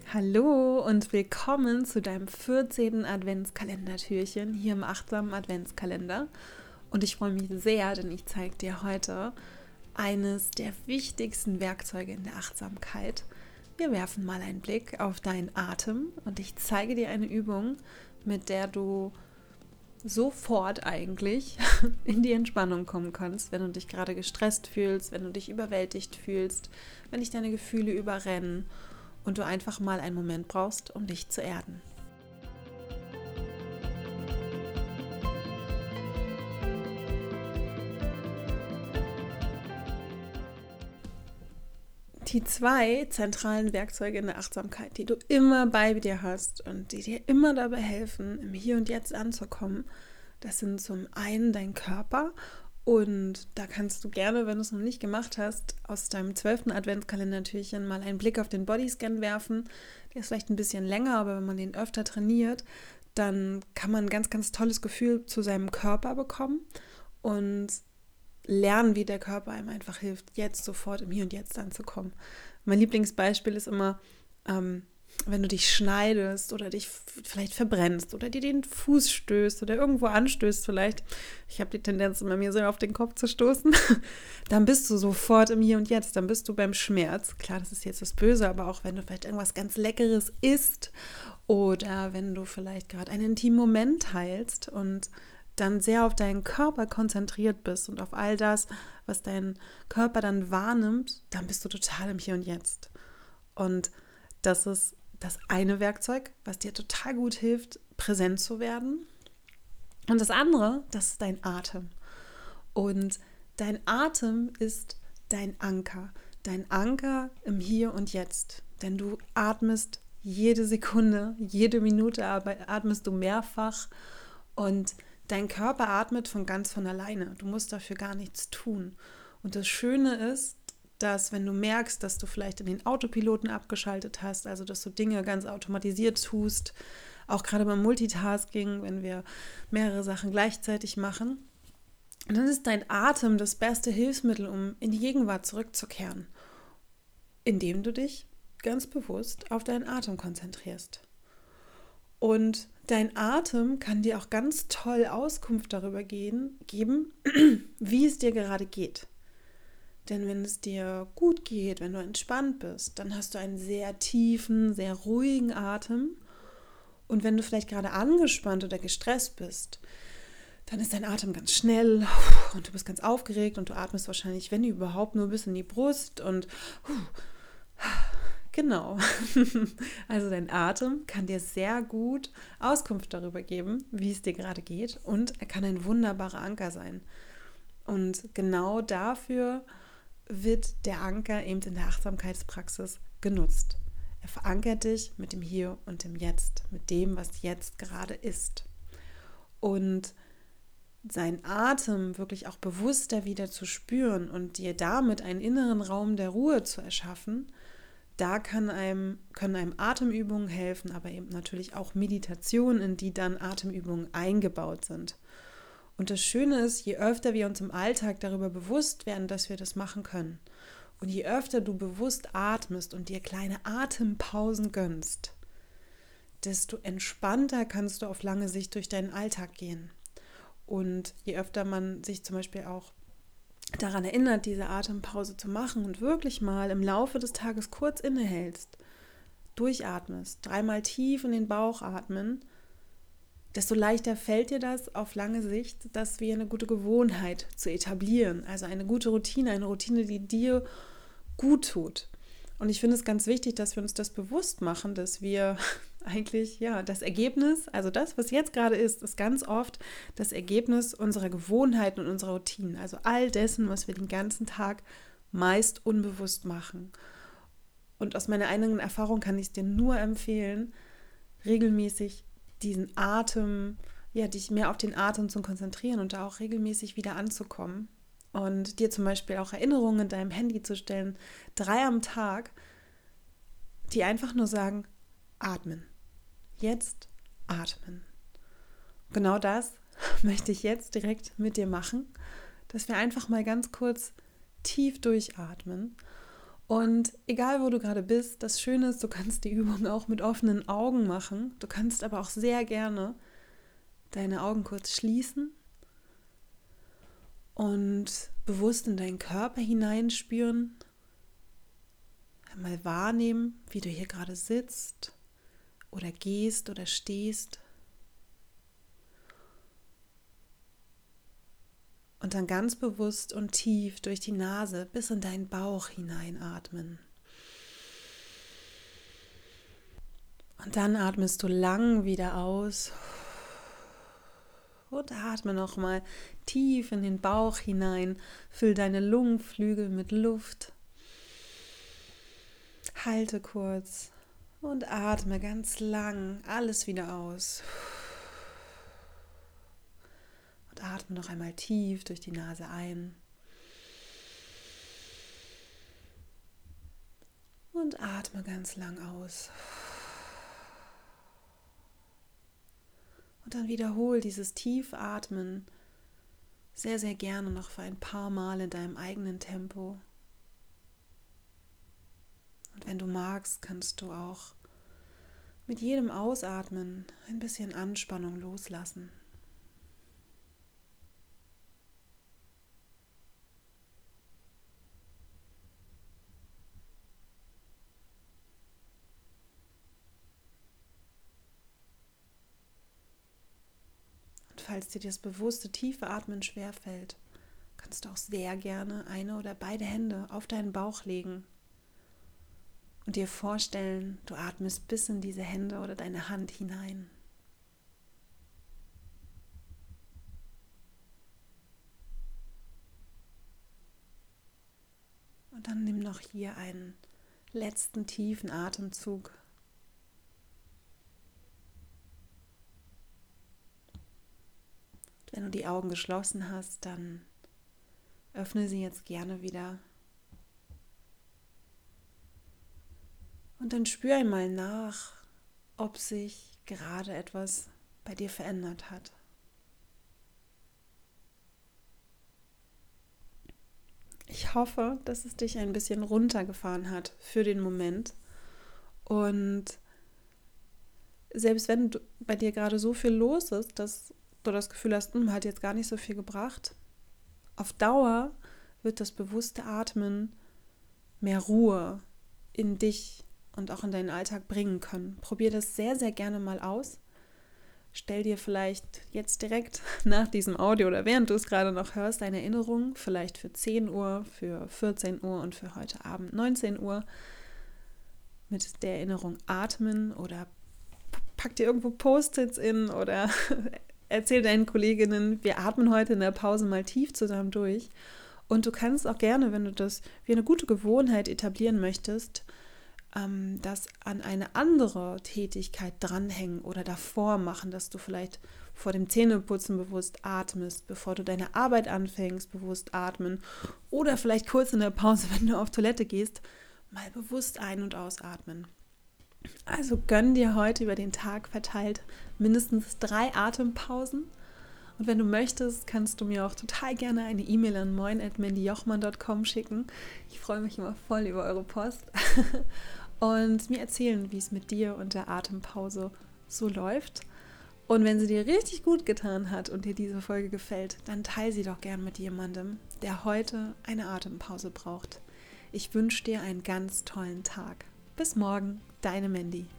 Hallo und willkommen zu deinem 14. Adventskalendertürchen hier im achtsamen Adventskalender. Und ich freue mich sehr, denn ich zeige dir heute eines der wichtigsten Werkzeuge in der Achtsamkeit. Wir werfen mal einen Blick auf deinen Atem und ich zeige dir eine Übung, mit der du sofort eigentlich in die Entspannung kommen kannst, wenn du dich gerade gestresst fühlst, wenn du dich überwältigt fühlst, wenn dich deine Gefühle überrennen und du einfach mal einen Moment brauchst, um dich zu erden. Die 2 zentralen Werkzeuge in der Achtsamkeit, die du immer bei dir hast und die dir immer dabei helfen, im Hier und Jetzt anzukommen, das sind zum einen dein Körper. Und da kannst du gerne, wenn du es noch nicht gemacht hast, aus deinem 12. Adventskalendertürchen mal einen Blick auf den Bodyscan werfen. Der ist vielleicht ein bisschen länger, aber wenn man den öfter trainiert, dann kann man ein ganz, ganz tolles Gefühl zu seinem Körper bekommen und lernen, wie der Körper einem einfach hilft, jetzt sofort im Hier und Jetzt anzukommen. Mein Lieblingsbeispiel ist immer, wenn du dich schneidest oder dich vielleicht verbrennst oder dir den Fuß stößt oder irgendwo anstößt vielleicht, ich habe die Tendenz immer mir so auf den Kopf zu stoßen, dann bist du sofort im Hier und Jetzt, dann bist du beim Schmerz. Klar, das ist jetzt das Böse, aber auch wenn du vielleicht irgendwas ganz Leckeres isst oder wenn du vielleicht gerade einen intimen Moment teilst und dann sehr auf deinen Körper konzentriert bist und auf all das, was dein Körper dann wahrnimmt, dann bist du total im Hier und Jetzt. Und das ist das eine Werkzeug, was dir total gut hilft, präsent zu werden. Und das andere, das ist dein Atem. Und dein Atem ist dein Anker. Dein Anker im Hier und Jetzt. Denn du atmest jede Sekunde, jede Minute atmest du mehrfach und dein Körper atmet von alleine. Du musst dafür gar nichts tun. Und das Schöne ist, dass wenn du merkst, dass du vielleicht in den Autopiloten abgeschaltet hast, also dass du Dinge ganz automatisiert tust, auch gerade beim Multitasking, wenn wir mehrere Sachen gleichzeitig machen, dann ist dein Atem das beste Hilfsmittel, um in die Gegenwart zurückzukehren, indem du dich ganz bewusst auf deinen Atem konzentrierst. Und dein Atem kann dir auch ganz toll Auskunft darüber geben, wie es dir gerade geht. Denn wenn es dir gut geht, wenn du entspannt bist, dann hast du einen sehr tiefen, sehr ruhigen Atem. Und wenn du vielleicht gerade angespannt oder gestresst bist, dann ist dein Atem ganz schnell und du bist ganz aufgeregt und du atmest wahrscheinlich, wenn überhaupt, nur bis in die Brust und genau. Also dein Atem kann dir sehr gut Auskunft darüber geben, wie es dir gerade geht, und er kann ein wunderbarer Anker sein. Und genau dafür wird der Anker eben in der Achtsamkeitspraxis genutzt. Er verankert dich mit dem Hier und dem Jetzt, mit dem, was jetzt gerade ist. Und seinen Atem wirklich auch bewusster wieder zu spüren und dir damit einen inneren Raum der Ruhe zu erschaffen, da können einem Atemübungen helfen, aber eben natürlich auch Meditationen, in die dann Atemübungen eingebaut sind. Und das Schöne ist, je öfter wir uns im Alltag darüber bewusst werden, dass wir das machen können, und je öfter du bewusst atmest und dir kleine Atempausen gönnst, desto entspannter kannst du auf lange Sicht durch deinen Alltag gehen. Und je öfter man sich zum Beispiel auch daran erinnert, diese Atempause zu machen und wirklich mal im Laufe des Tages kurz innehältst, durchatmest, 3-mal tief in den Bauch atmen, desto leichter fällt dir das auf lange Sicht, das wie eine gute Gewohnheit zu etablieren. Also eine gute Routine, eine Routine, die dir gut tut. Und ich finde es ganz wichtig, dass wir uns das bewusst machen, dass wir eigentlich, das Ergebnis, also das, was jetzt gerade ist ganz oft das Ergebnis unserer Gewohnheiten und unserer Routinen. Also all dessen, was wir den ganzen Tag meist unbewusst machen. Und aus meiner eigenen Erfahrung kann ich es dir nur empfehlen, regelmäßig diesen Atem, dich mehr auf den Atem zu konzentrieren und da auch regelmäßig wieder anzukommen. Und dir zum Beispiel auch Erinnerungen in deinem Handy zu stellen, 3 am Tag, die einfach nur sagen, atmen. Jetzt atmen. Genau das möchte ich jetzt direkt mit dir machen, dass wir einfach mal ganz kurz tief durchatmen Und egal, wo du gerade bist, das Schöne ist, du kannst die Übung auch mit offenen Augen machen. Du kannst aber auch sehr gerne deine Augen kurz schließen und bewusst in deinen Körper hineinspüren. Einmal wahrnehmen, wie du hier gerade sitzt oder gehst oder stehst. Und dann ganz bewusst und tief durch die Nase bis in deinen Bauch hineinatmen. Und dann atmest du lang wieder aus und atme nochmal tief in den Bauch hinein. Füll deine Lungenflügel mit Luft. Halte kurz und atme ganz lang alles wieder aus. Und atme noch einmal tief durch die Nase ein. Und atme ganz lang aus. Und dann wiederhol dieses Tiefatmen sehr, sehr gerne noch für ein paar Mal in deinem eigenen Tempo. Und wenn du magst, kannst du auch mit jedem Ausatmen ein bisschen Anspannung loslassen. Falls dir das bewusste tiefe Atmen schwerfällt, kannst du auch sehr gerne eine oder beide Hände auf deinen Bauch legen und dir vorstellen, du atmest bis in diese Hände oder deine Hand hinein. Und dann nimm noch hier einen letzten tiefen Atemzug. Wenn du die Augen geschlossen hast, dann öffne sie jetzt gerne wieder. Und dann spür einmal nach, ob sich gerade etwas bei dir verändert hat. Ich hoffe, dass es dich ein bisschen runtergefahren hat für den Moment. Und selbst wenn bei dir gerade so viel los ist, dass du das Gefühl hast, hat jetzt gar nicht so viel gebracht, auf Dauer wird das bewusste Atmen mehr Ruhe in dich und auch in deinen Alltag bringen können. Probier das sehr, sehr gerne mal aus. Stell dir vielleicht jetzt direkt nach diesem Audio oder während du es gerade noch hörst, eine Erinnerung, vielleicht für 10 Uhr, für 14 Uhr und für heute Abend 19 Uhr mit der Erinnerung atmen oder pack dir irgendwo Post-its in oder erzähl deinen Kolleginnen, wir atmen heute in der Pause mal tief zusammen durch. Und du kannst auch gerne, wenn du das wie eine gute Gewohnheit etablieren möchtest, das an eine andere Tätigkeit dranhängen oder davor machen, dass du vielleicht vor dem Zähneputzen bewusst atmest, bevor du deine Arbeit anfängst, bewusst atmen oder vielleicht kurz in der Pause, wenn du auf Toilette gehst, mal bewusst ein- und ausatmen. Also gönn dir heute über den Tag verteilt mindestens 3 Atempausen. Und wenn du möchtest, kannst du mir auch total gerne eine E-Mail an moin@mandyjochmann.com schicken. Ich freue mich immer voll über eure Post. Und mir erzählen, wie es mit dir und der Atempause so läuft. Und wenn sie dir richtig gut getan hat und dir diese Folge gefällt, dann teile sie doch gern mit jemandem, der heute eine Atempause braucht. Ich wünsche dir einen ganz tollen Tag. Bis morgen, deine Mandy.